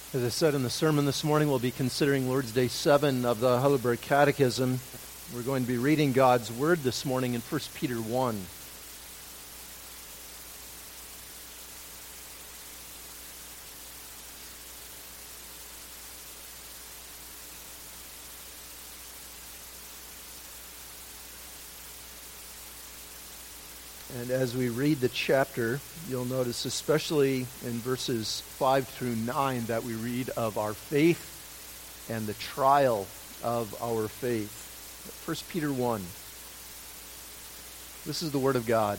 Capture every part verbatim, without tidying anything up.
As I said in the sermon this morning, we'll be considering Lord's Day seven of the Heidelberg Catechism. We're going to be reading God's Word this morning in First Peter one. And as we read the chapter, you'll notice especially in verses five through nine that we read of our faith and the trial of our faith. First Peter one. This is the Word of God.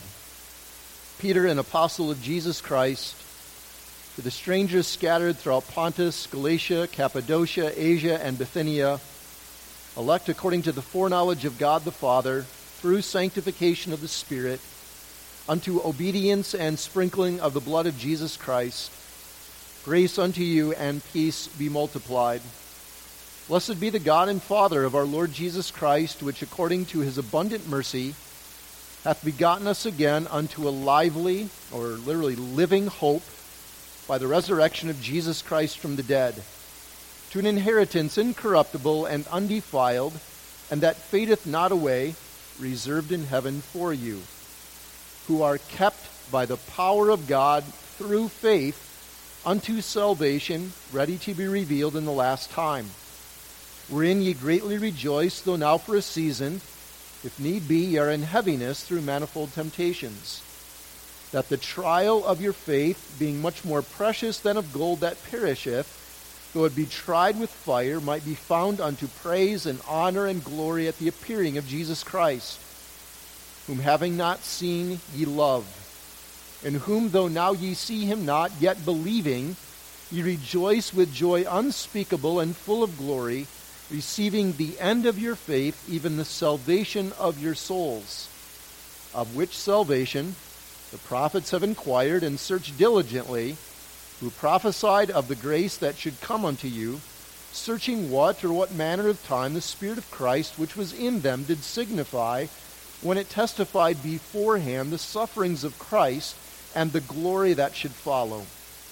Peter, an apostle of Jesus Christ, to the strangers scattered throughout Pontus, Galatia, Cappadocia, Asia, and Bithynia, elect according to the foreknowledge of God the Father, through sanctification of the Spirit, unto obedience and sprinkling of the blood of Jesus Christ, grace unto you and peace be multiplied. Blessed be the God and Father of our Lord Jesus Christ, which according to his abundant mercy hath begotten us again unto a lively, or literally living hope, by the resurrection of Jesus Christ from the dead, to an inheritance incorruptible and undefiled, and that fadeth not away, reserved in heaven for you, who are kept by the power of God through faith unto salvation, ready to be revealed in the last time, wherein ye greatly rejoice, though now for a season, if need be, ye are in heaviness through manifold temptations, that the trial of your faith, being much more precious than of gold that perisheth, though it be tried with fire, might be found unto praise and honor and glory at the appearing of Jesus Christ, whom having not seen ye love, in whom though now ye see him not, yet believing, ye rejoice with joy unspeakable and full of glory, receiving the end of your faith, even the salvation of your souls, of which salvation the prophets have inquired and searched diligently, who prophesied of the grace that should come unto you, searching what or what manner of time the Spirit of Christ which was in them did signify, when it testified beforehand the sufferings of Christ and the glory that should follow,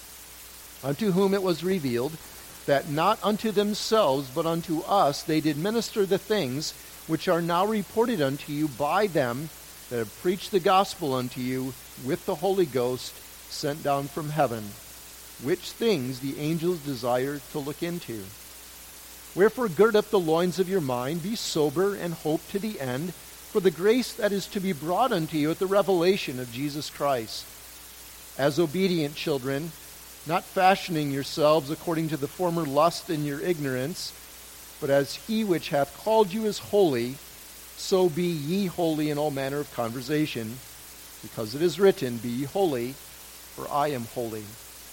unto whom it was revealed that not unto themselves but unto us they did minister the things which are now reported unto you by them that have preached the gospel unto you with the Holy Ghost sent down from heaven, which things the angels desire to look into. Wherefore gird up the loins of your mind, be sober, and hope to the end for the grace that is to be brought unto you at the revelation of Jesus Christ. As obedient children, not fashioning yourselves according to the former lust in your ignorance, but as he which hath called you is holy, so be ye holy in all manner of conversation, because it is written, Be ye holy, for I am holy.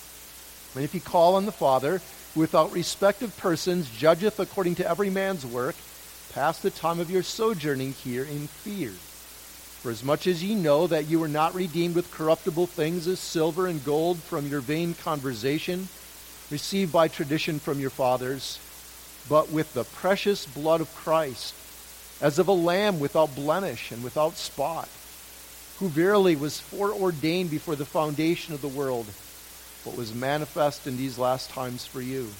And if ye call on the Father, who without respect of persons judgeth according to every man's work, pass the time of your sojourning here in fear. For as much as ye know that you were not redeemed with corruptible things as silver and gold from your vain conversation, received by tradition from your fathers, but with the precious blood of Christ, as of a lamb without blemish and without spot, who verily was foreordained before the foundation of the world, but was manifest in these last times for you,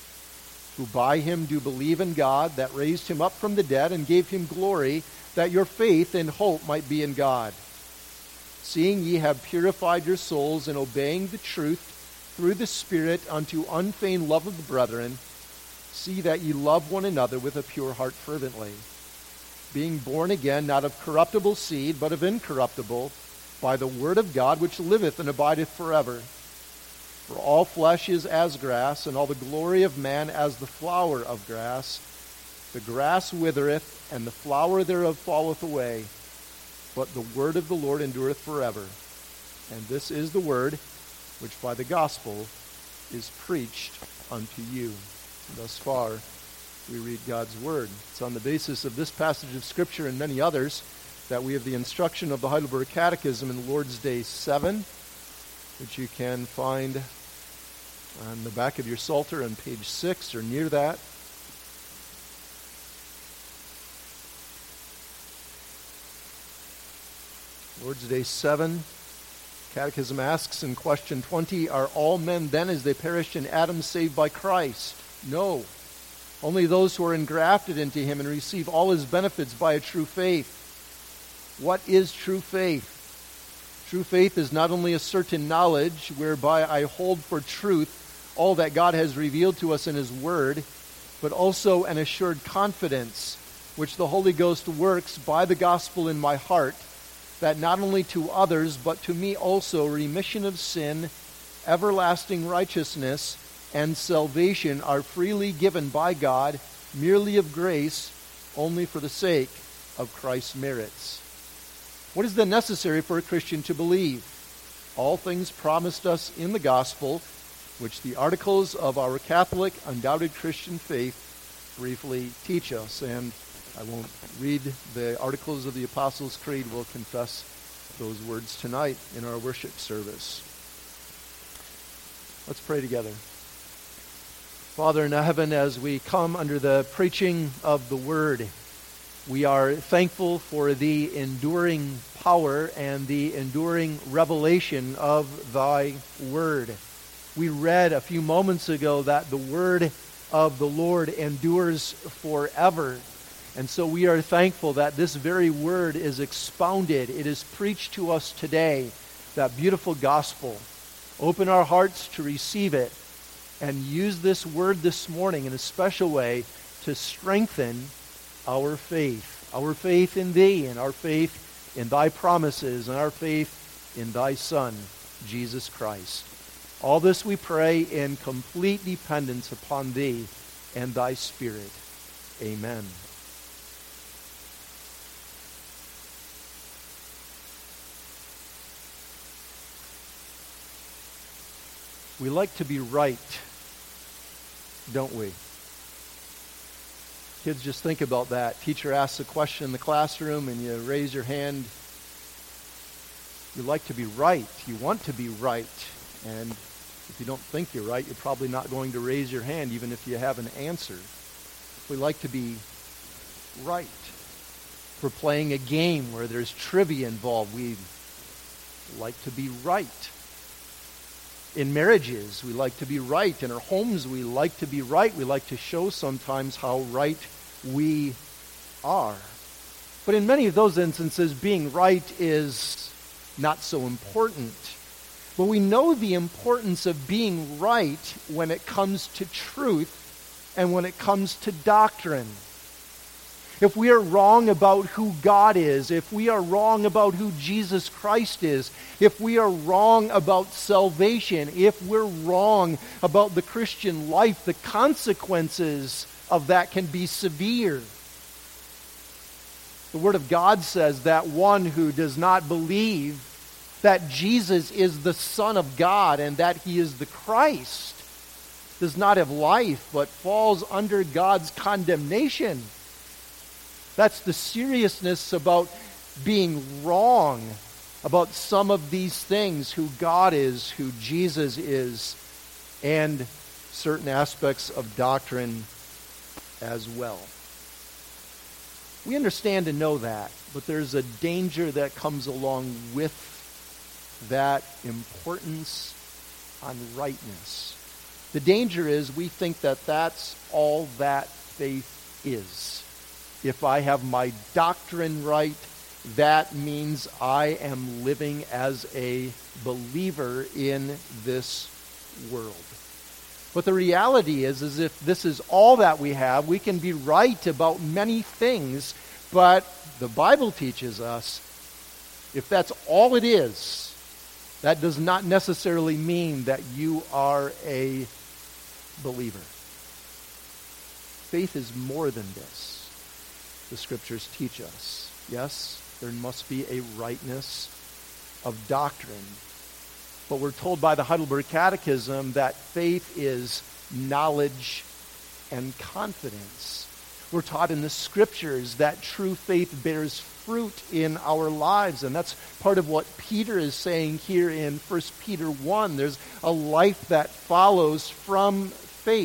who by him do believe in God, that raised him up from the dead and gave him glory, that your faith and hope might be in God. Seeing ye have purified your souls in obeying the truth through the Spirit unto unfeigned love of the brethren, see that ye love one another with a pure heart fervently, being born again not of corruptible seed, but of incorruptible, by the word of God which liveth and abideth forever. For all flesh is as grass, and all the glory of man as the flower of grass. The grass withereth, and the flower thereof falleth away, but the word of the Lord endureth forever. And this is the word which by the gospel is preached unto you. Thus far, we read God's word. It's on the basis of this passage of Scripture and many others that we have the instruction of the Heidelberg Catechism in Lord's Day seven, which you can find on the back of your Psalter on page six or near that. Lord's Day seven, Catechism asks in question twenty, are all men then as they perished in Adam saved by Christ? No. Only those who are engrafted into him and receive all his benefits by a true faith. What is true faith? True faith is not only a certain knowledge whereby I hold for truth all that God has revealed to us in his word, but also an assured confidence which the Holy Ghost works by the gospel in my heart, that not only to others, but to me also, remission of sin, everlasting righteousness, and salvation are freely given by God, merely of grace, only for the sake of Christ's merits. What is then necessary for a Christian to believe? All things promised us in the gospel, which the articles of our Catholic, undoubted Christian faith briefly teach us. And I won't read the articles of the Apostles' Creed. We'll confess those words tonight in our worship service. Let's pray together. Father in heaven, as we come under the preaching of the Word, we are thankful for the enduring power and the enduring revelation of thy Word. We read a few moments ago that the Word of the Lord endures forever. And so we are thankful that this very word is expounded. It is preached to us today, that beautiful gospel. Open our hearts to receive it and use this word this morning in a special way to strengthen our faith. Our faith in thee and our faith in thy promises and our faith in thy Son, Jesus Christ. All this we pray in complete dependence upon thee and thy Spirit. Amen. We like to be right, don't we? Kids, just think about that. Teacher asks a question in the classroom and you raise your hand. You like to be right. You want to be right. And if you don't think you're right, you're probably not going to raise your hand even if you have an answer. We like to be right. If we're playing a game where there's trivia involved, we like to be right. In marriages, we like to be right. In our homes, we like to be right. We like to show sometimes how right we are. But in many of those instances, being right is not so important. But we know the importance of being right when it comes to truth and when it comes to doctrine. If we are wrong about who God is, if we are wrong about who Jesus Christ is, if we are wrong about salvation, if we're wrong about the Christian life, the consequences of that can be severe. The Word of God says that one who does not believe that Jesus is the Son of God and that he is the Christ does not have life, but falls under God's condemnation. That's the seriousness about being wrong about some of these things, who God is, who Jesus is, and certain aspects of doctrine as well. We understand and know that, but there's a danger that comes along with that importance on rightness. The danger is we think that that's all that faith is. If I have my doctrine right, that means I am living as a believer in this world. But the reality is, is if this is all that we have, we can be right about many things, but the Bible teaches us if that's all it is, that does not necessarily mean that you are a believer. Faith is more than this. The Scriptures teach us. Yes, there must be a rightness of doctrine. But we're told by the Heidelberg Catechism that faith is knowledge and confidence. We're taught in the Scriptures that true faith bears fruit in our lives. And that's part of what Peter is saying here in First Peter one. There's a life that follows from faith.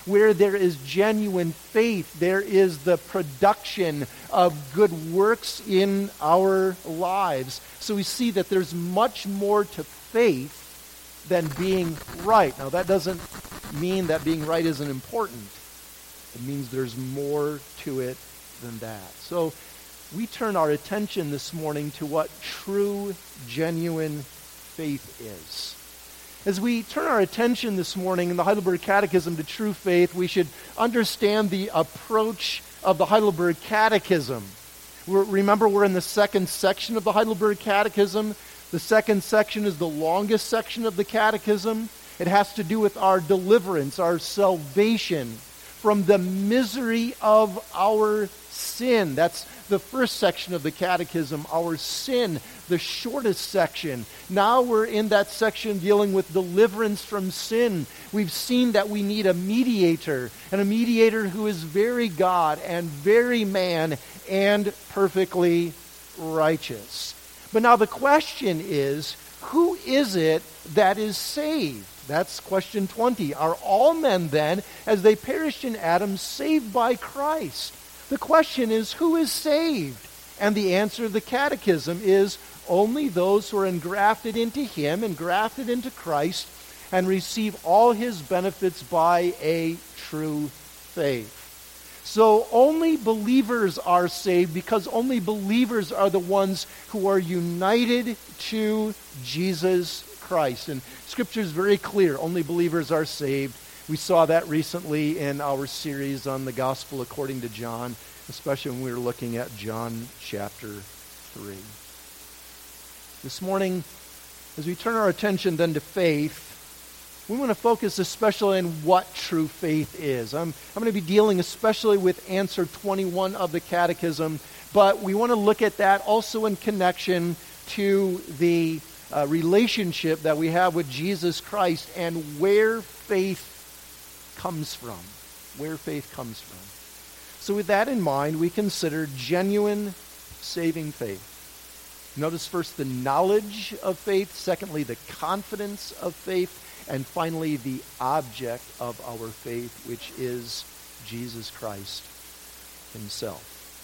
Where there is genuine faith, there is the production of good works in our lives. So we see that there's much more to faith than being right. Now, that doesn't mean that being right isn't important. It means there's more to it than that. So we turn our attention this morning to what true, genuine faith is. As we turn our attention this morning in the Heidelberg Catechism to true faith, we should understand the approach of the Heidelberg Catechism. We're, remember, we're in the second section of the Heidelberg Catechism. The second section is the longest section of the Catechism. It has to do with our deliverance, our salvation from the misery of our sin. That's the first section of the Catechism, our sin, the shortest section. Now we're in that section dealing with deliverance from sin. We've seen that we need a mediator, and a mediator who is very God and very man and perfectly righteous. But now the question is, who is it that is saved? That's question twenty. Are all men then, as they perished in Adam, saved by Christ? The question is, who is saved? And the answer of the Catechism is only those who are engrafted into him, engrafted into Christ, and receive all his benefits by a true faith. So only believers are saved because only believers are the ones who are united to Jesus Christ. And Scripture is very clear. Only believers are saved. We saw that recently in our series on the Gospel according to John, especially when we were looking at John chapter three. This morning, as we turn our attention then to faith, we want to focus especially on what true faith is. I'm, I'm going to be dealing especially with answer twenty-one of the Catechism, but we want to look at that also in connection to the uh, relationship that we have with Jesus Christ and where faith comes from. Where faith comes from. So with that in mind, we consider genuine saving faith. Notice first the knowledge of faith, secondly the confidence of faith, and finally the object of our faith, which is Jesus Christ himself.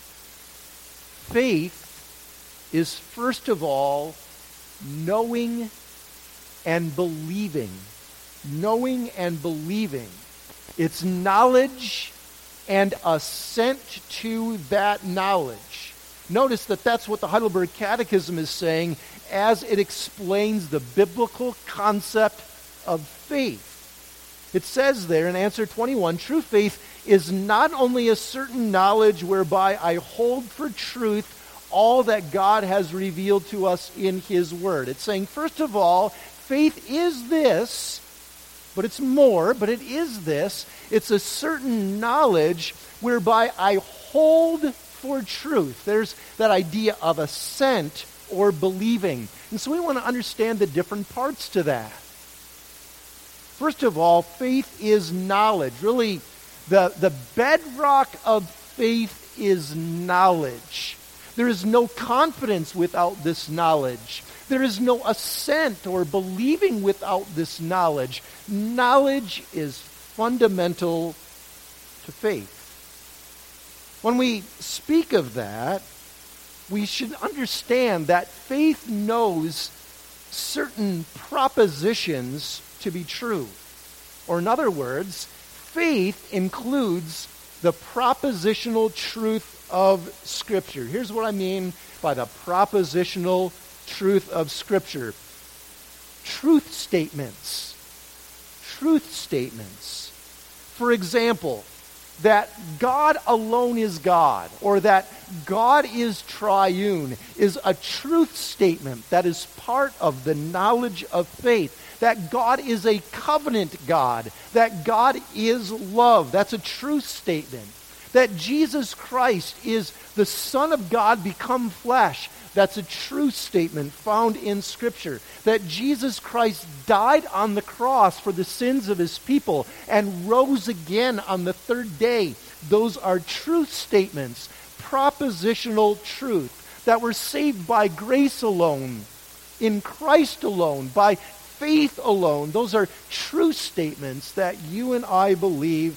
Faith is first of all knowing and believing. Knowing and believing. It's knowledge and assent to that knowledge. Notice that that's what the Heidelberg Catechism is saying as it explains the biblical concept of faith. It says there in answer twenty-one, true faith is not only a certain knowledge whereby I hold for truth all that God has revealed to us in his word. It's saying, first of all, faith is this, but it's more, but it is this. It's a certain knowledge whereby I hold for truth. There's that idea of assent or believing. And so we want to understand the different parts to that. First of all, faith is knowledge. Really, the, the bedrock of faith is knowledge. There is no confidence without this knowledge. There is no assent or believing without this knowledge. Knowledge is fundamental to faith. When we speak of that, we should understand that faith knows certain propositions to be true. Or in other words, faith includes the propositional truth of Scripture. Here's what I mean by the propositional truth of Scripture. Truth statements. Truth statements. For example, that God alone is God, or that God is triune, is a truth statement that is part of the knowledge of faith. That God is a covenant God, that God is love. That's a truth statement. That Jesus Christ is the Son of God become flesh. That's a true statement found in Scripture. That Jesus Christ died on the cross for the sins of his people and rose again on the third day. Those are truth statements, propositional truth. That we're saved by grace alone, in Christ alone, by faith alone. Those are true statements that you and I believe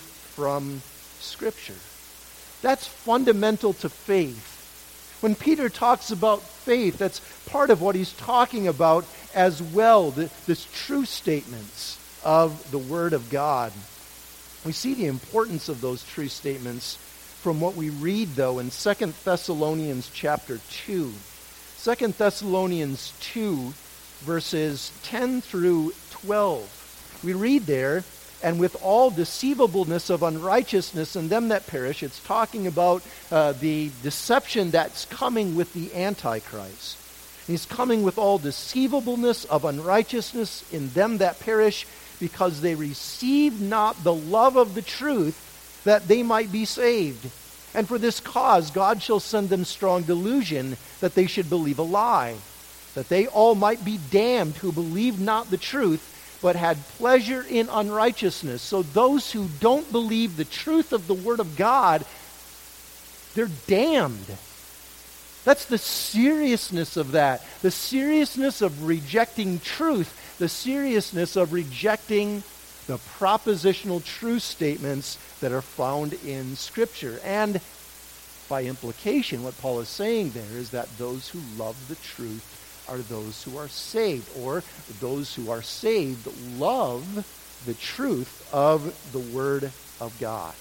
from Scripture. That's fundamental to faith. When Peter talks about faith, that's part of what he's talking about as well, the, this true statements of the Word of God. We see the importance of those true statements from what we read, though, in Second Thessalonians chapter two. Second Thessalonians two, verses ten through twelve. We read there, and with all deceivableness of unrighteousness in them that perish. It's talking about uh, the deception that's coming with the Antichrist. He's coming with all deceivableness of unrighteousness in them that perish, because they receive not the love of the truth, that they might be saved. And for this cause God shall send them strong delusion, that they should believe a lie, that they all might be damned who believed not the truth, but had pleasure in unrighteousness. So those who don't believe the truth of the Word of God, they're damned. That's the seriousness of that. The seriousness of rejecting truth. The seriousness of rejecting the propositional truth statements that are found in Scripture. And by implication, what Paul is saying there is that those who love the truth are those who are saved, or those who are saved love the truth of the Word of God.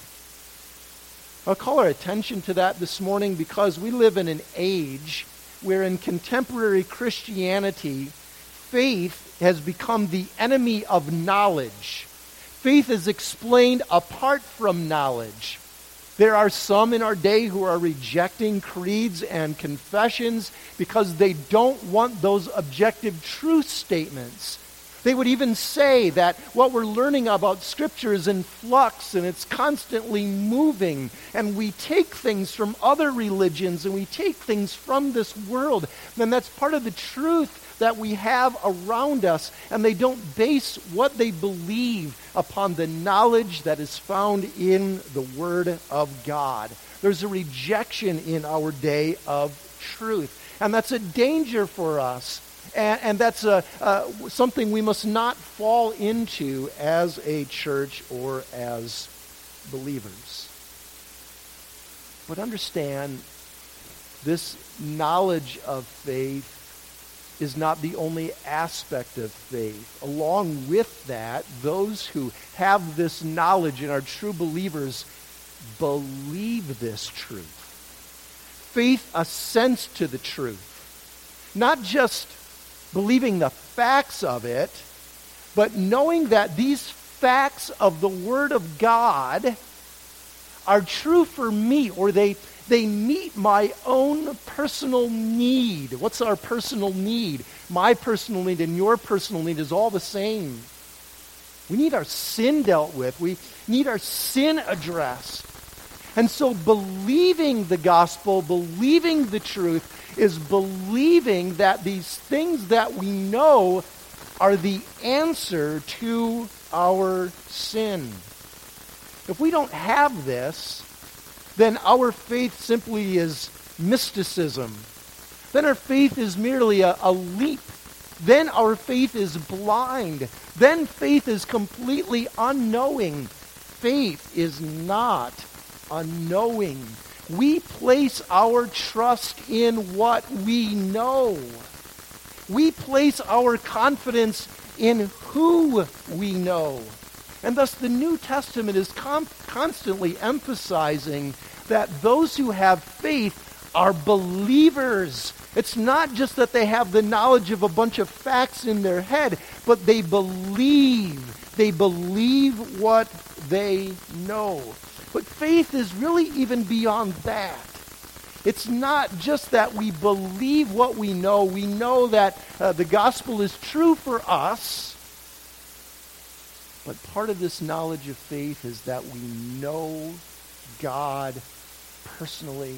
I'll call our attention to that this morning because we live in an age where in contemporary Christianity, faith has become the enemy of knowledge. Faith is explained apart from knowledge. There are some in our day who are rejecting creeds and confessions because they don't want those objective truth statements. They would even say that what we're learning about Scripture is in flux and it's constantly moving, and we take things from other religions and we take things from this world, and that's part of the truth that we have around us, and they don't base what they believe upon the knowledge that is found in the Word of God. There's a rejection in our day of truth, and that's a danger for us, and, and that's a, uh, something we must not fall into as a church or as believers. But understand, this knowledge of faith is not the only aspect of faith. Along with that, those who have this knowledge and are true believers believe this truth. Faith assents to the truth. Not just believing the facts of it, but knowing that these facts of the Word of God are true for me, or they They meet my own personal need. What's our personal need? My personal need and your personal need is all the same. We need our sin dealt with. We need our sin addressed. And so believing the gospel, believing the truth, is believing that these things that we know are the answer to our sin. If we don't have this, then our faith simply is mysticism. Then our faith is merely a, a leap. Then our faith is blind. Then faith is completely unknowing. Faith is not unknowing. We place our trust in what we know. We place our confidence in who we know. And thus the New Testament is com- constantly emphasizing that those who have faith are believers. It's not just that they have the knowledge of a bunch of facts in their head, but they believe. They believe what they know. But faith is really even beyond that. It's not just that we believe what we know. We know that uh, the gospel is true for us. But part of this knowledge of faith is that we know God personally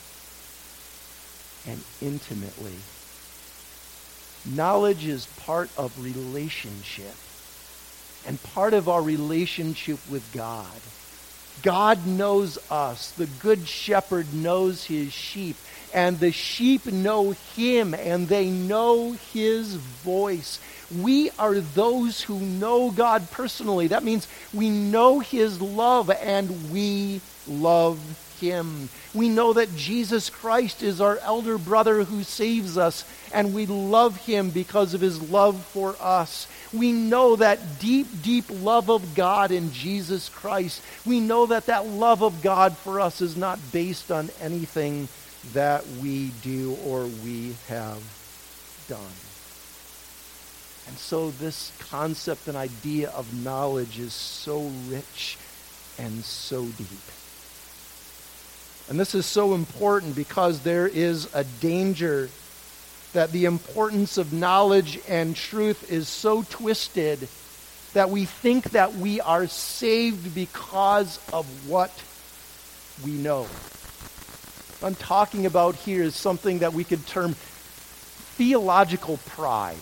and intimately. Knowledge is part of relationship, and part of our relationship with God. God knows us. The good shepherd knows his sheep, and the sheep know him, and they know his voice. We are those who know God personally. That means we know his love, and we love him. We know that Jesus Christ is our elder brother who saves us, and we love him because of his love for us. We know that deep, deep love of God in Jesus Christ. We know that that love of God for us is not based on anything that we do or we have done. And so this concept and idea of knowledge is so rich and so deep. And this is so important because there is a danger that the importance of knowledge and truth is so twisted that we think that we are saved because of what we know. What I'm talking about here is something that we could term theological pride.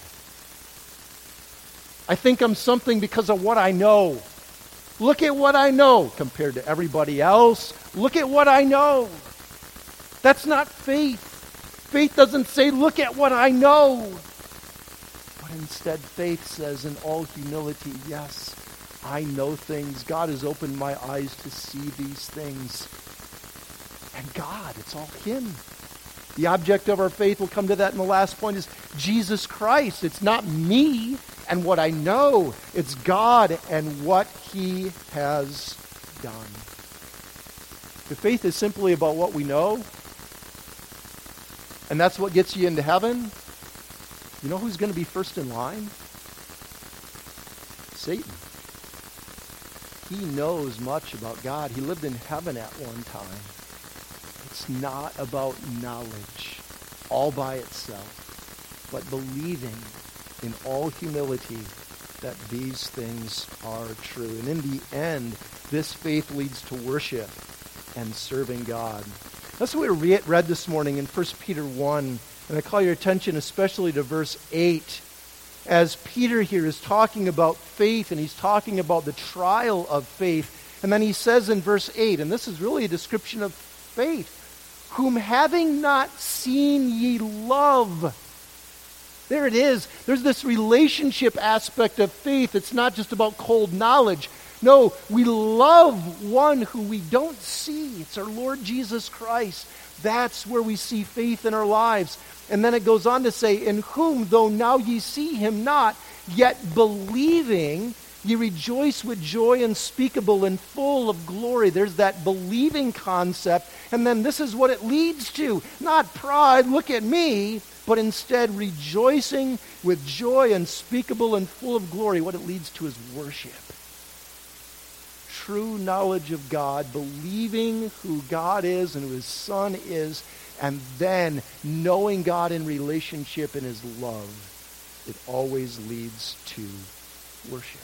I think I'm something because of what I know. Look at what I know compared to everybody else. Look at what I know. That's not faith. Faith doesn't say, look at what I know. But instead, faith says in all humility, yes, I know things. God has opened my eyes to see these things. And God, it's all him. The object of our faith, we'll come to that in the last point, is Jesus Christ. It's not me and what I know. It's God and what he has done. If faith is simply about what we know, and that's what gets you into heaven, you know who's going to be first in line? Satan. He knows much about God. He lived in heaven at one time. It's not about knowledge all by itself, but believing in all humility that these things are true. And in the end, this faith leads to worship and serving God. That's what we read this morning in First Peter one. And I call your attention especially to verse eight. As Peter here is talking about faith, and he's talking about the trial of faith. And then he says in verse eight, and this is really a description of faith, whom having not seen ye love. There it is. There's this relationship aspect of faith. It's not just about cold knowledge. No, we love one who we don't see. It's our Lord Jesus Christ. That's where we see faith in our lives. And then it goes on to say, in whom, though now ye see him not, yet believing, ye rejoice with joy unspeakable and full of glory. There's that believing concept. And then this is what it leads to. Not pride, look at me, but instead rejoicing with joy unspeakable and full of glory. What it leads to is worship. True knowledge of God, believing who God is and who his Son is, and then knowing God in relationship and his love. It always leads to worship.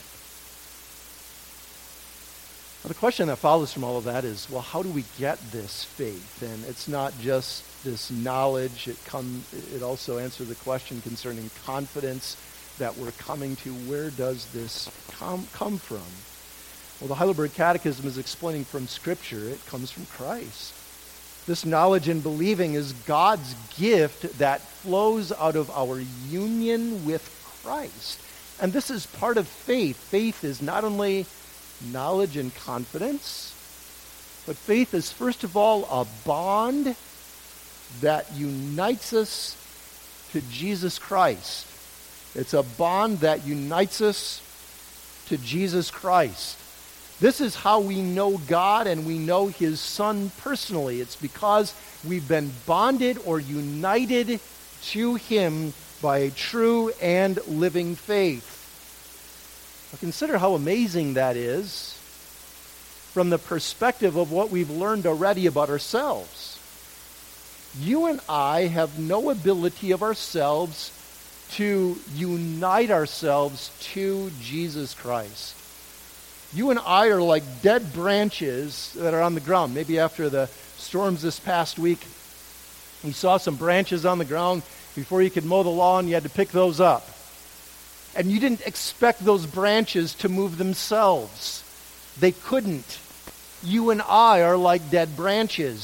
Now, the question that follows from all of that is, well, how do we get this faith? And it's not just this knowledge. It come. It also answers the question concerning confidence that we're coming to. Where does this come, come from? Well, the Heidelberg Catechism is explaining from Scripture. It comes from Christ. This knowledge and believing is God's gift that flows out of our union with Christ. And this is part of faith. Faith is not only knowledge and confidence, but faith is first of all a bond that unites us to Jesus Christ. It's a bond that unites us to Jesus Christ. This is how we know God and we know his Son personally. It's because we've been bonded or united to him by a true and living faith. Now consider how amazing that is from the perspective of what we've learned already about ourselves. You and I have no ability of ourselves to unite ourselves to Jesus Christ. You and I are like dead branches that are on the ground. Maybe after the storms this past week, you saw some branches on the ground. Before you could mow the lawn, you had to pick those up. And you didn't expect those branches to move themselves. They couldn't. You and I are like dead branches.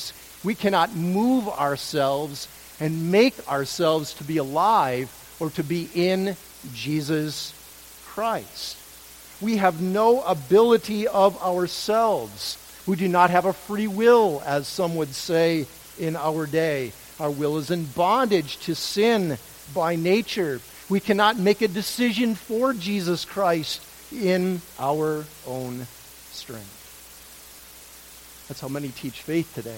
We cannot move ourselves and make ourselves to be alive or to be in Jesus Christ. We have no ability of ourselves. We do not have a free will, as some would say in our day. Our will is in bondage to sin by nature. We cannot make a decision for Jesus Christ in our own strength. That's how many teach faith today.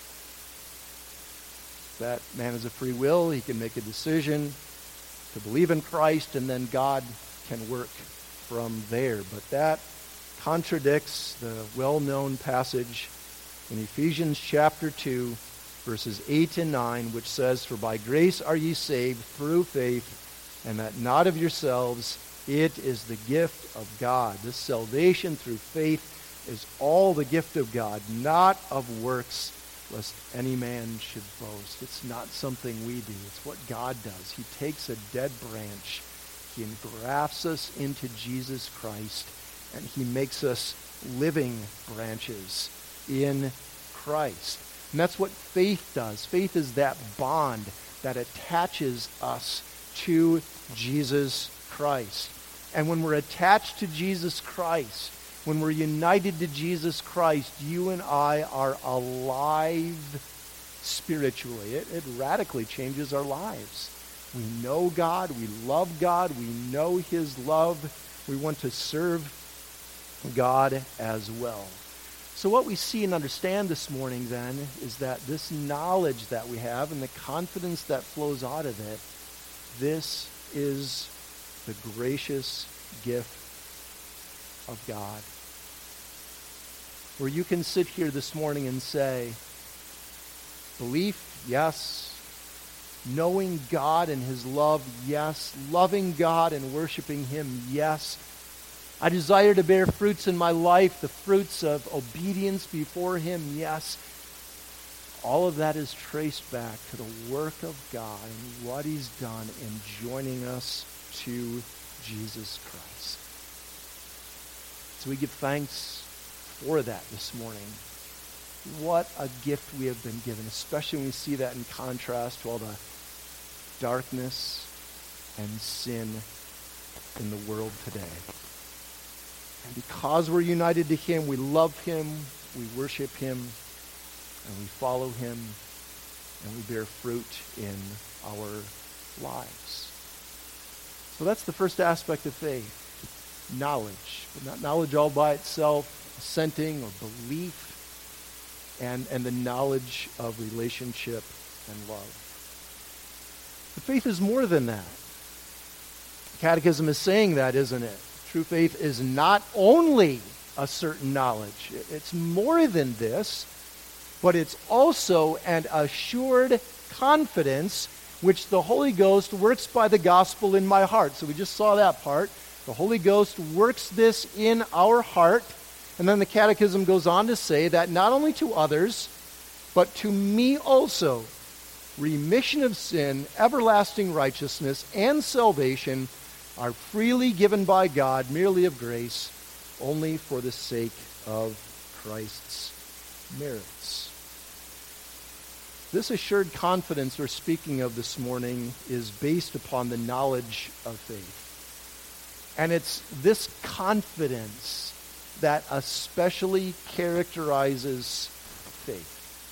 That man has a free will, he can make a decision to believe in Christ, and then God can work from there. But that contradicts the well-known passage in Ephesians chapter two, verses eight and nine, which says, "For by grace are ye saved through faith, and that not of yourselves, it is the gift of God." This salvation through faith is all the gift of God, not of works, lest any man should boast. It's not something we do. It's what God does. He takes a dead branch, he engrafts us into Jesus Christ, and he makes us living branches in Christ. And that's what faith does. Faith is that bond that attaches us to Jesus Christ. And when we're attached to Jesus Christ, when we're united to Jesus Christ, you and I are alive spiritually. It, it radically changes our lives. We know God. We love God. We know his love. We want to serve God as well. So what we see and understand this morning then is that this knowledge that we have and the confidence that flows out of it, this is the gracious gift of God. Where you can sit here this morning and say, belief, yes. Knowing God and his love, yes. Loving God and worshiping him, yes. I desire to bear fruits in my life, the fruits of obedience before him, yes. All of that is traced back to the work of God and what he's done in joining us to Jesus Christ. So we give thanks for that this morning. What a gift we have been given, especially when we see that in contrast to all the darkness and sin in the world today. And because we're united to him, we love him, we worship him, and we follow him, and we bear fruit in our lives. So that's the first aspect of faith, knowledge. But not knowledge all by itself, assenting or belief, and, and the knowledge of relationship and love. But faith is more than that. The Catechism is saying that, isn't it? True faith is not only a certain knowledge. It's more than this, but it's also an assured confidence which the Holy Ghost works by the gospel in my heart. So we just saw that part. The Holy Ghost works this in our heart. And then the Catechism goes on to say that not only to others, but to me also, remission of sin, everlasting righteousness, and salvation are freely given by God, merely of grace, only for the sake of Christ's merits. This assured confidence we're speaking of this morning is based upon the knowledge of faith. And it's this confidence that especially characterizes faith.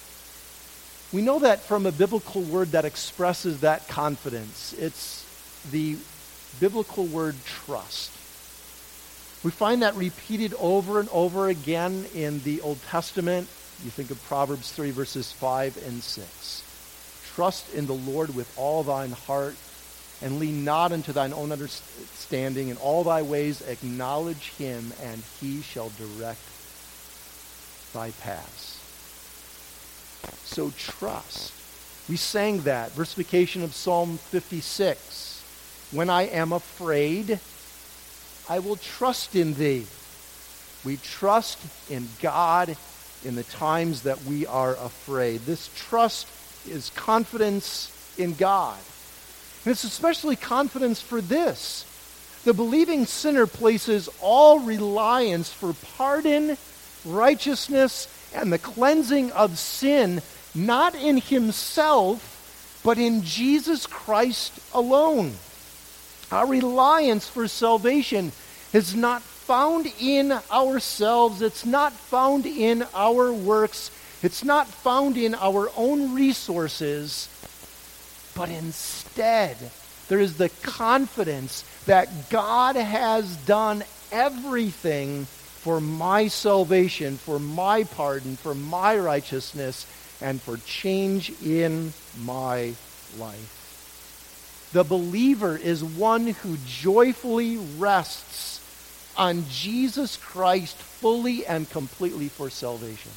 We know that from a biblical word that expresses that confidence. It's the biblical word trust. We find that repeated over and over again in the Old Testament. You think of Proverbs three, verses five and six. Trust in the Lord with all thine heart, and lean not unto thine own understanding. In all thy ways acknowledge him, and he shall direct thy paths. So trust. We sang that. Versification of Psalm fifty-six. When I am afraid, I will trust in thee. We trust in God in the times that we are afraid. This trust is confidence in God. And it's especially confidence for this. The believing sinner places all reliance for pardon, righteousness, and the cleansing of sin not in himself, but in Jesus Christ alone. Our reliance for salvation is not found in ourselves. It's not found in our works. It's not found in our own resources. But instead, there is the confidence that God has done everything for my salvation, for my pardon, for my righteousness, and for change in my life. The believer is one who joyfully rests on Jesus Christ fully and completely for salvation.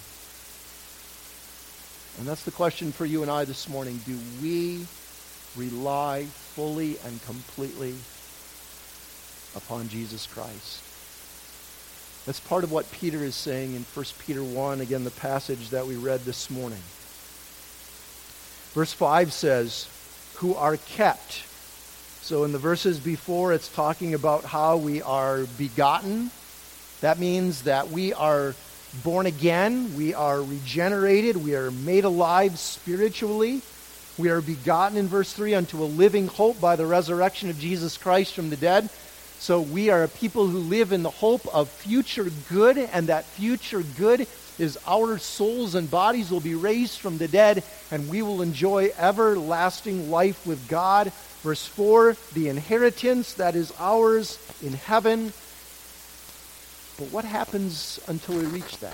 And that's the question for you and I this morning. Do we rely fully and completely upon Jesus Christ? That's part of what Peter is saying in First Peter one, again, the passage that we read this morning. Verse five says, who are kept. So in the verses before, it's talking about how we are begotten. That means that we are born again, we are regenerated, we are made alive spiritually. We are begotten in verse three unto a living hope by the resurrection of Jesus Christ from the dead. So we are a people who live in the hope of future good, and that future good is our souls and bodies will be raised from the dead, and we will enjoy everlasting life with God. Verse four, the inheritance that is ours in heaven. But what happens until we reach that?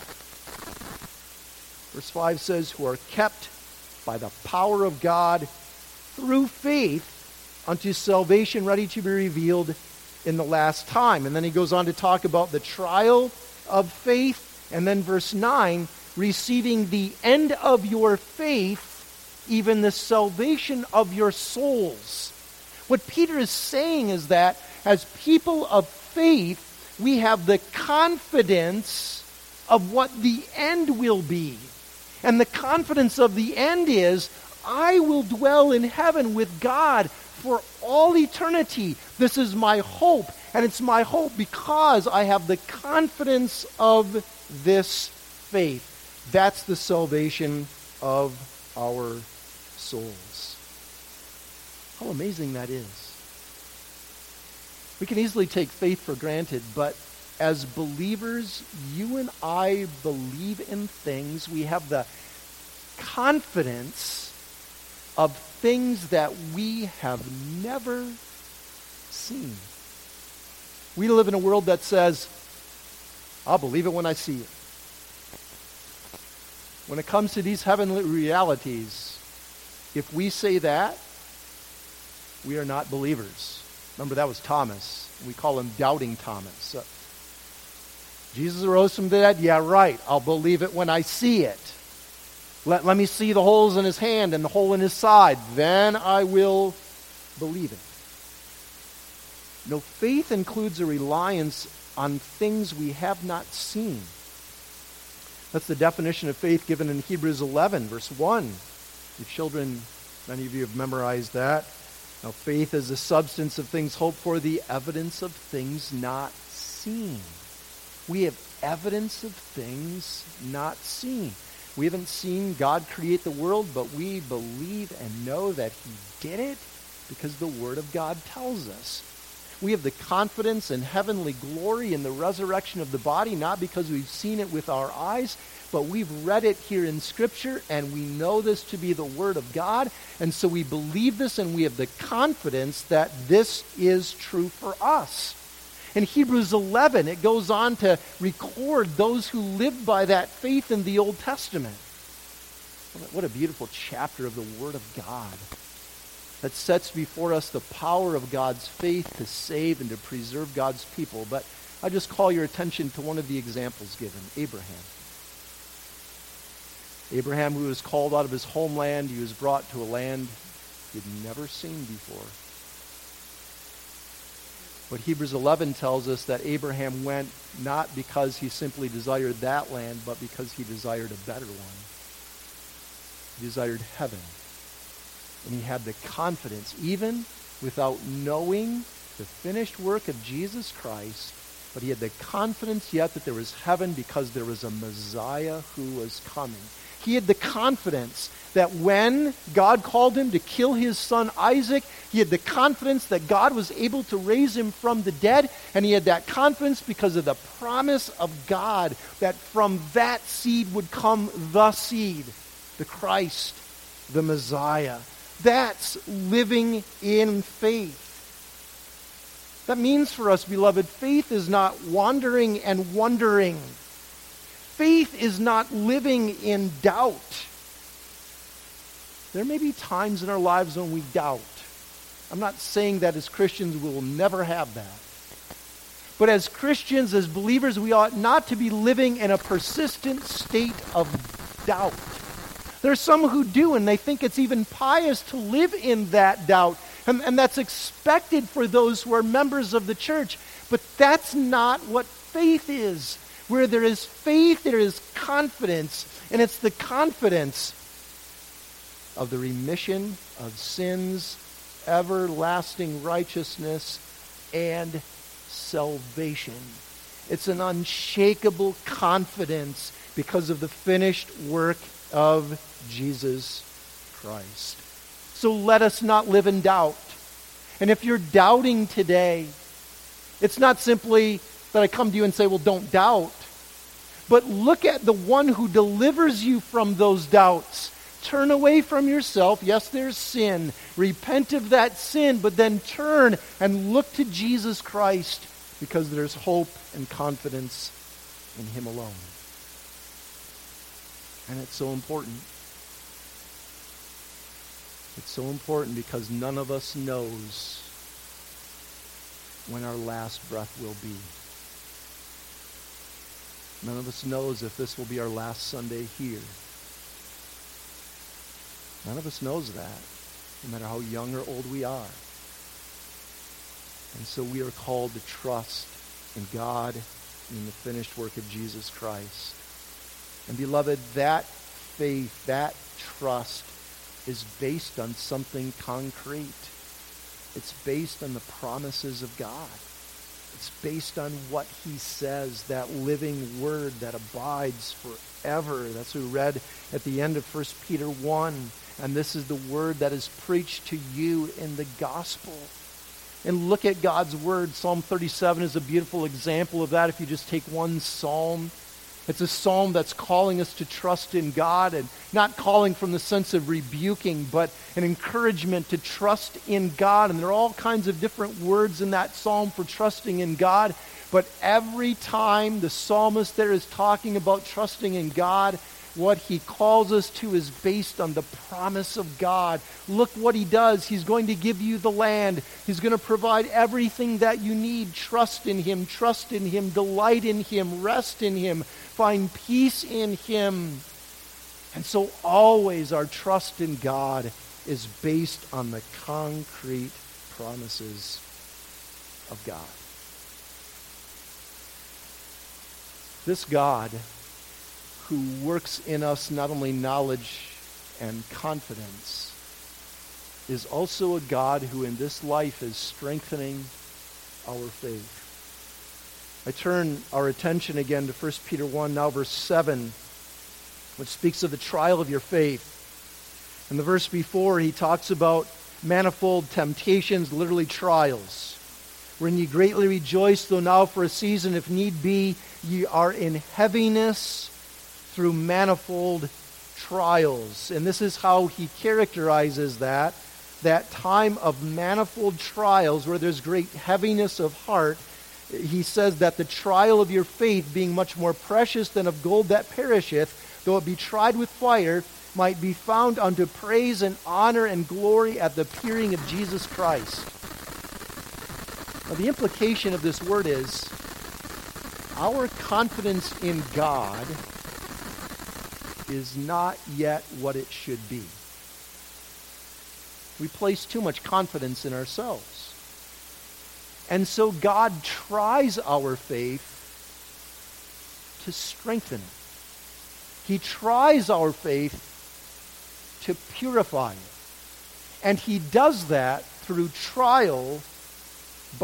Verse five says, who are kept by the power of God through faith unto salvation ready to be revealed in the last time. And then he goes on to talk about the trial of faith. And then verse nine, receiving the end of your faith, even the salvation of your souls. What Peter is saying is that as people of faith, we have the confidence of what the end will be. And the confidence of the end is, I will dwell in heaven with God for all eternity. This is my hope, and it's my hope because I have the confidence of this faith. That's the salvation of our souls. How amazing that is. We can easily take faith for granted, but as believers, you and I believe in things. We have the confidence of things that we have never seen. We live in a world that says, I'll believe it when I see it. When it comes to these heavenly realities, if we say that, we are not believers. Remember, that was Thomas. We call him Doubting Thomas. Uh, Jesus arose from the dead? Yeah, right. I'll believe it when I see it. Let, let me see the holes in his hand and the hole in his side. Then I will believe it. No, faith includes a reliance on things we have not seen. That's the definition of faith given in Hebrews eleven, verse one. You children, many of you have memorized that. Now, faith is the substance of things hoped for, the evidence of things not seen. We have evidence of things not seen. We haven't seen God create the world, but we believe and know that he did it because the Word of God tells us. We have the confidence in heavenly glory in the resurrection of the body, not because we've seen it with our eyes, but we've read it here in Scripture, and we know this to be the Word of God, and so we believe this, and we have the confidence that this is true for us. In Hebrews eleven, it goes on to record those who lived by that faith in the Old Testament. What a beautiful chapter of the Word of God that sets before us the power of God's faith to save and to preserve God's people. But I just call your attention to one of the examples given, Abraham. Abraham, who was called out of his homeland, he was brought to a land he'd never seen before. But Hebrews eleven tells us that Abraham went not because he simply desired that land, but because he desired a better one. He desired heaven. And he had the confidence, even without knowing the finished work of Jesus Christ, But he had the confidence yet that there was heaven because there was a Messiah who was coming. He had the confidence that when God called him to kill his son Isaac, he had the confidence that God was able to raise him from the dead. And he had that confidence because of the promise of God that from that seed would come the seed, the Christ, the Messiah. That's living in faith. That means for us, beloved, faith is not wandering and wondering. Faith is not living in doubt. There may be times in our lives when we doubt. I'm not saying that as Christians we will never have that. But as Christians, as believers, we ought not to be living in a persistent state of doubt. There's some who do, and they think it's even pious to live in that doubt. And, and that's expected for those who are members of the church. But that's not what faith is. Where there is faith, there is confidence. And it's the confidence of the remission of sins, everlasting righteousness, and salvation. It's an unshakable confidence because of the finished work of Jesus Christ. So let us not live in doubt. And if you're doubting today, it's not simply that I come to you and say, well, don't doubt. But look at the one who delivers you from those doubts. Turn away from yourself. Yes, there's sin. Repent of that sin, but then turn and look to Jesus Christ because there's hope and confidence in him alone. And it's so important. It's so important because none of us knows when our last breath will be. None of us knows if this will be our last Sunday here. None of us knows that, no matter how young or old we are. And so we are called to trust in God and in the finished work of Jesus Christ. And beloved, that faith, that trust is based on something concrete. It's based on the promises of God. It's based on what he says, that living word that abides forever. That's what we read at the end of First Peter one. And this is the word that is preached to you in the gospel. And look at God's word. Psalm thirty-seven is a beautiful example of that. If you just take one psalm, it's a psalm that's calling us to trust in God, and not calling from the sense of rebuking, but an encouragement to trust in God. And there are all kinds of different words in that psalm for trusting in God. But every time the psalmist there is talking about trusting in God, what he calls us to is based on the promise of God. Look what he does. He's going to give you the land. He's going to provide everything that you need. Trust in him. Trust in him. Delight in him. Rest in him. Find peace in him. And so always our trust in God is based on the concrete promises of God. This God who works in us not only knowledge and confidence, is also a God who in this life is strengthening our faith. I turn our attention again to First Peter one, now verse seven, which speaks of the trial of your faith. In the verse before, he talks about manifold temptations, literally trials, wherein ye greatly rejoice, though now for a season, if need be, ye are in heaviness through manifold trials. And this is how he characterizes that, that time of manifold trials where there's great heaviness of heart. He says that the trial of your faith, being much more precious than of gold that perisheth, though it be tried with fire, might be found unto praise and honor and glory at the appearing of Jesus Christ. Now the implication of this word is our confidence in God is not yet what it should be. We place too much confidence in ourselves. And so God tries our faith to strengthen it. He tries our faith to purify it. And he does that through trial by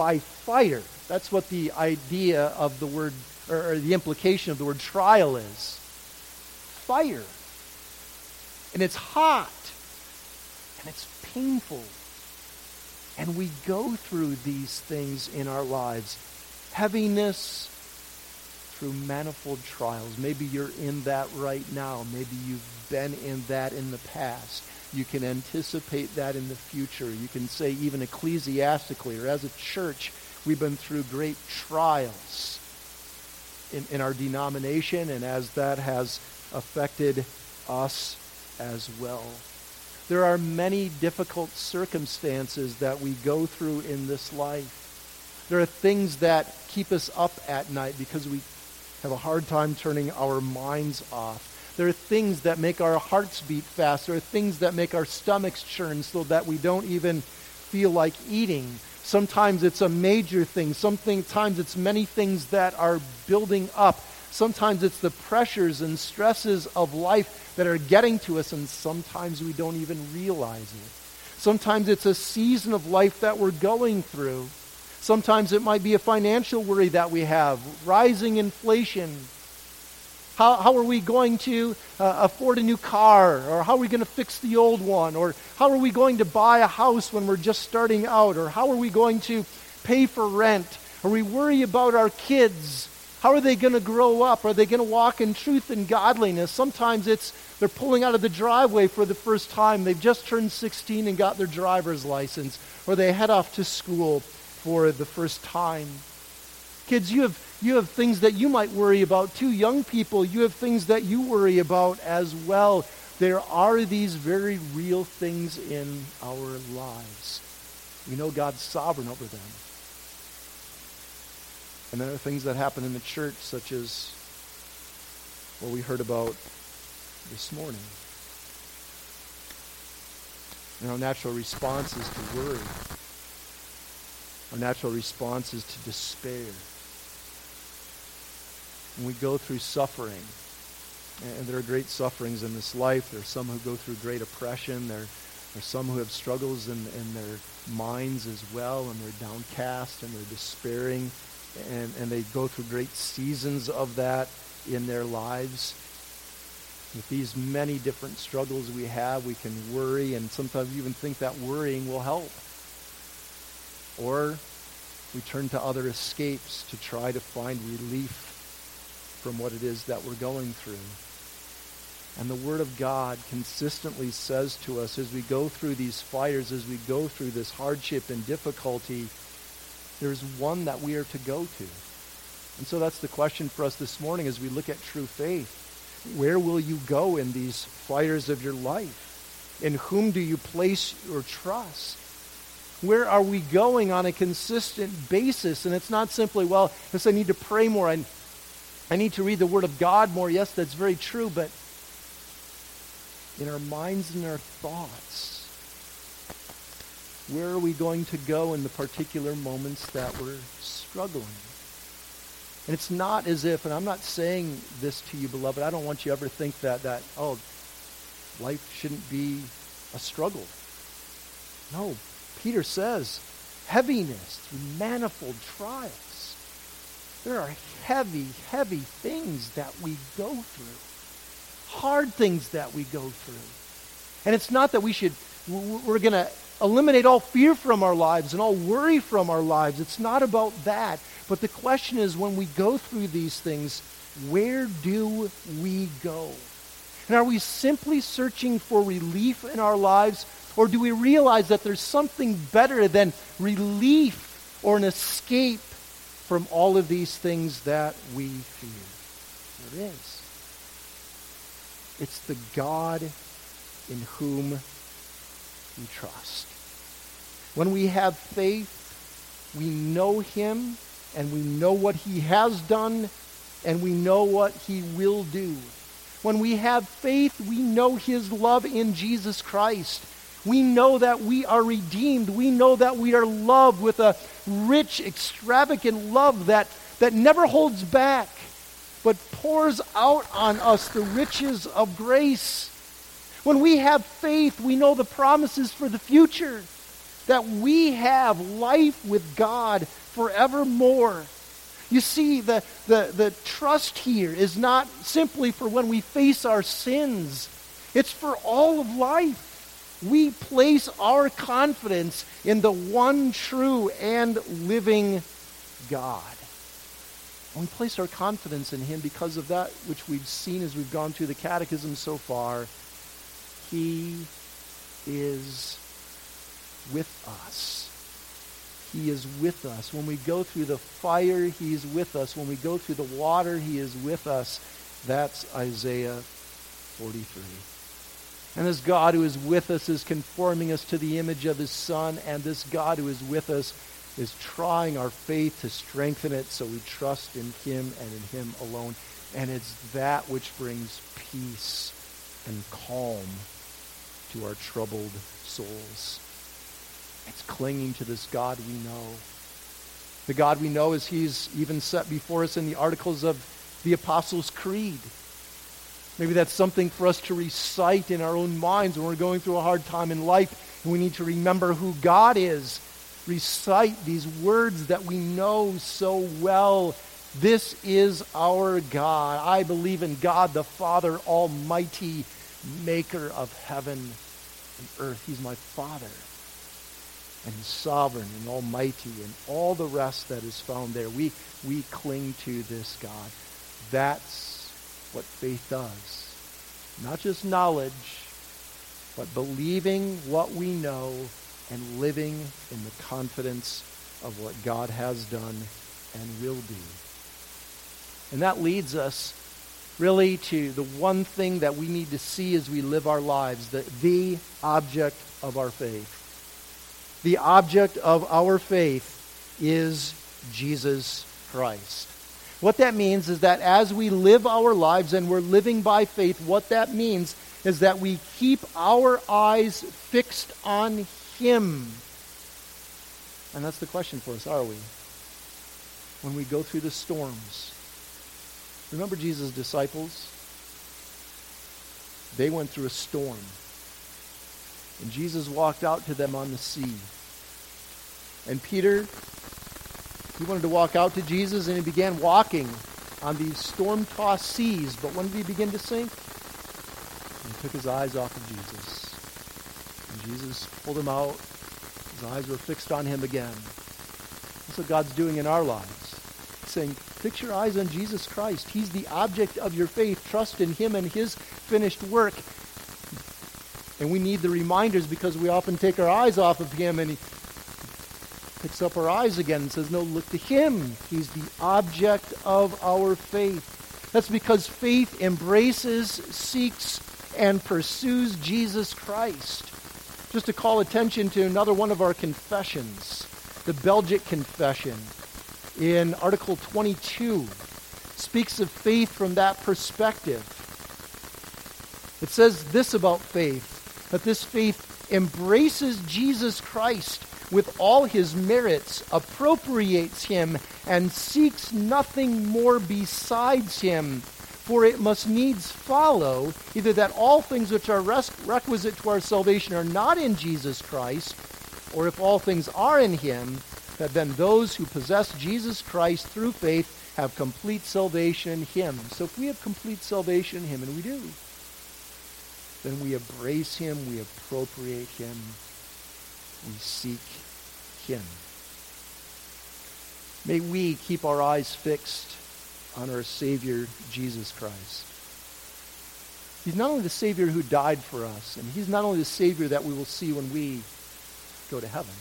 fire. That's what the idea of the word, or the implication of the word trial is. Fire. And it's hot. And it's painful. And we go through these things in our lives. Heaviness through manifold trials. Maybe you're in that right now. Maybe you've been in that in the past. You can anticipate that in the future. You can say even ecclesiastically or as a church, we've been through great trials in, in our denomination, and as that has affected us as well. There are many difficult circumstances that we go through in this life. There are things that keep us up at night because we have a hard time turning our minds off. There are things that make our hearts beat fast. There are things that make our stomachs churn so that we don't even feel like eating. Sometimes it's a major thing. Sometimes it's many things that are building up. Sometimes it's the pressures and stresses of life that are getting to us, and sometimes we don't even realize it. Sometimes it's a season of life that we're going through. Sometimes it might be a financial worry that we have, rising inflation. How, how are we going to uh, afford a new car? Or how are we going to fix the old one? Or how are we going to buy a house when we're just starting out? Or how are we going to pay for rent? Or we worry about our kids. How are they going to grow up? Are they going to walk in truth and godliness? Sometimes it's they're pulling out of the driveway for the first time. They've just turned sixteen and got their driver's license. Or they head off to school for the first time. Kids, you have you have things that you might worry about too. Young people, you have things that you worry about as well. There are these very real things in our lives. We know God's sovereign over them. And there are things that happen in the church, such as what we heard about this morning. And our natural response is to worry. Our natural response is to despair. When we go through suffering, and there are great sufferings in this life. There are some who go through great oppression. There are some who have struggles in, in their minds as well, and they're downcast and they're despairing, and, and they go through great seasons of that in their lives. With these many different struggles we have, we can worry, and sometimes even think that worrying will help. Or we turn to other escapes to try to find relief from what it is that we're going through. And the Word of God consistently says to us as we go through these fires, as we go through this hardship and difficulty, there's one that we are to go to. And so that's the question for us this morning as we look at true faith. Where will you go in these fires of your life? In whom do you place your trust? Where are we going on a consistent basis? And it's not simply, well, yes, I need to pray more. I, I need to read the Word of God more. Yes, that's very true. But in our minds and our thoughts, where are we going to go in the particular moments that we're struggling? And it's not as if, and I'm not saying this to you, beloved, I don't want you to ever think that, that oh, life shouldn't be a struggle. No. Peter says, heaviness through manifold trials. There are heavy, heavy things that we go through. Hard things that we go through. And it's not that we should, we're going to eliminate all fear from our lives and all worry from our lives. It's not about that. But the question is, when we go through these things, where do we go? And are we simply searching for relief in our lives? Or do we realize that there's something better than relief or an escape from all of these things that we fear? There is. It's the God in whom we trust. When we have faith, we know Him, and we know what He has done, and we know what He will do. When we have faith, we know His love in Jesus Christ. We know that we are redeemed. We know that we are loved with a rich, extravagant love that, that never holds back, but pours out on us the riches of grace. When we have faith, we know the promises for the future, that we have life with God forevermore. You see, the, the, the trust here is not simply for when we face our sins. It's for all of life. We place our confidence in the one true and living God. And we place our confidence in him because of that which we've seen as we've gone through the catechism so far. He is with us. He is with us. When we go through the fire, he's with us. When we go through the water, he is with us. That's Isaiah forty-three. And this God who is with us is conforming us to the image of his Son, and this God who is with us is trying our faith to strengthen it so we trust in him and in him alone. And it's that which brings peace and calm to our troubled souls. It's clinging to this God we know. The God we know as he's even set before us in the articles of the Apostles' Creed. Maybe that's something for us to recite in our own minds when we're going through a hard time in life and we need to remember who God is. Recite these words that we know so well. This is our God. I believe in God the Father Almighty, maker of heaven and earth. He's my Father. And he's sovereign and almighty and all the rest that is found there. We, we cling to this God. That's what faith does. Not just knowledge, but believing what we know and living in the confidence of what God has done and will do. And that leads us really to the one thing that we need to see as we live our lives, the, the object of our faith. The object of our faith is Jesus Christ. What that means is that as we live our lives and we're living by faith, what that means is that we keep our eyes fixed on him. And that's the question for us, are we? When we go through the storms. Remember Jesus' disciples? They went through a storm. And Jesus walked out to them on the sea. And Peter, he wanted to walk out to Jesus, and he began walking on these storm-tossed seas. But when did he begin to sink? He took his eyes off of Jesus. And Jesus pulled him out. His eyes were fixed on him again. That's what God's doing in our lives. He's saying, fix your eyes on Jesus Christ. He's the object of your faith. Trust in him and his finished work. And we need the reminders because we often take our eyes off of him, and he picks up our eyes again and says, no, look to him. He's the object of our faith. That's because faith embraces, seeks, and pursues Jesus Christ. Just to call attention to another one of our confessions, the Belgic Confession, in Article twenty-two, speaks of faith from that perspective. It says this about faith, that this faith embraces Jesus Christ with all his merits, appropriates him, and seeks nothing more besides him. For it must needs follow either that all things which are res- requisite to our salvation are not in Jesus Christ, or if all things are in him, that then those who possess Jesus Christ through faith have complete salvation in him. So if we have complete salvation in him, and we do, then we embrace him, we appropriate him, we seek him. May we keep our eyes fixed on our Savior, Jesus Christ. He's not only the Savior who died for us, and he's not only the Savior that we will see when we go to heaven.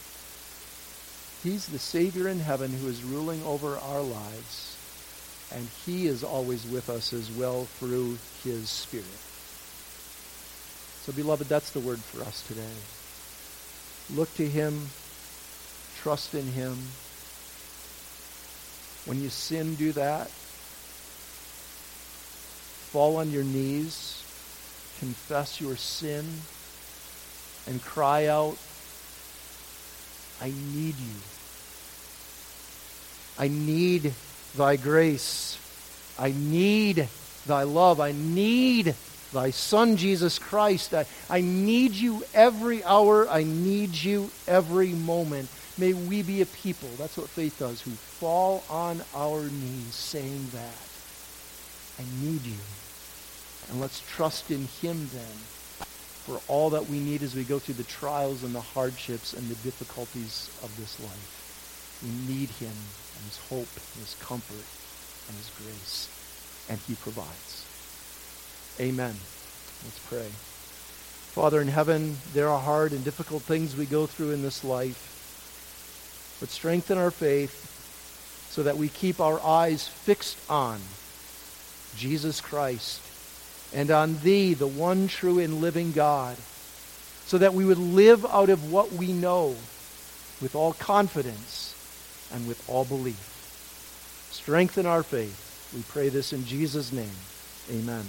He's the Savior in heaven who is ruling over our lives, and he is always with us as well through his Spirit. So, beloved, that's the word for us today. Look to him. Trust in him. When you sin, do that. Fall on your knees. Confess your sin. And cry out, I need you. I need thy grace. I need thy love. I need thy Son, Jesus Christ. I, I need you every hour. I need you every moment. May we be a people, that's what faith does, who fall on our knees saying that, I need you. And let's trust in him then for all that we need as we go through the trials and the hardships and the difficulties of this life. We need him and his hope and his comfort and his grace. And he provides. Amen. Let's pray. Father in heaven, there are hard and difficult things we go through in this life. But strengthen our faith so that we keep our eyes fixed on Jesus Christ and on thee, the one true and living God, so that we would live out of what we know with all confidence and with all belief. Strengthen our faith. We pray this in Jesus' name. Amen.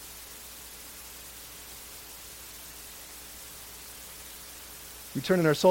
We turn in our soul